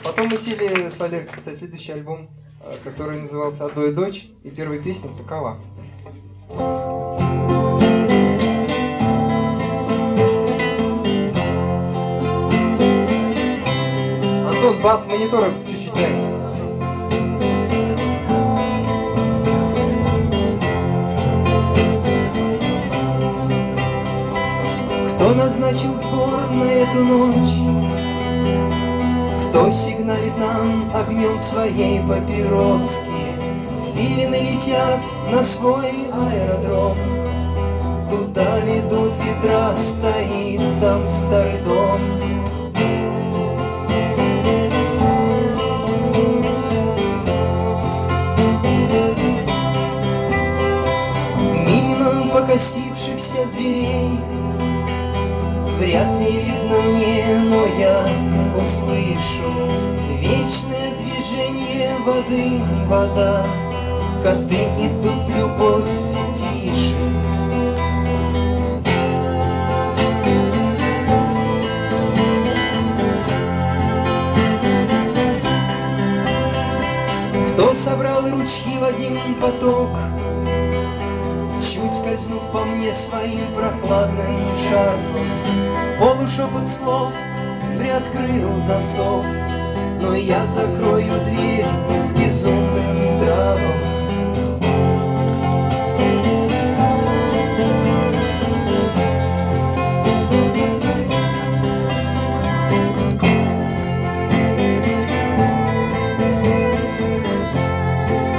Потом мы сели с Валерой писать следующий альбом, который назывался «Адо и дочь», и первая песня такова. Антон, бас монитора чуть-чуть дай. Кто назначил сбор на эту ночь? Кто сигналит нам огнем своей папироски? Филины летят на свой аэродром. Туда ведут ветра, стоит там старый дом. Мимо покосившихся дверей вряд ли видно мне, но я услышу вечное движение воды, вода. Коты идут в любовь тише. Кто собрал ручьи в один поток, чуть скользнув по мне своим прохладным шарфом? Полушепот слов приоткрыл засов, но я закрою дверь к безумным травам.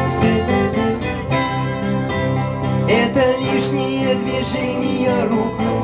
Это лишние движения рук,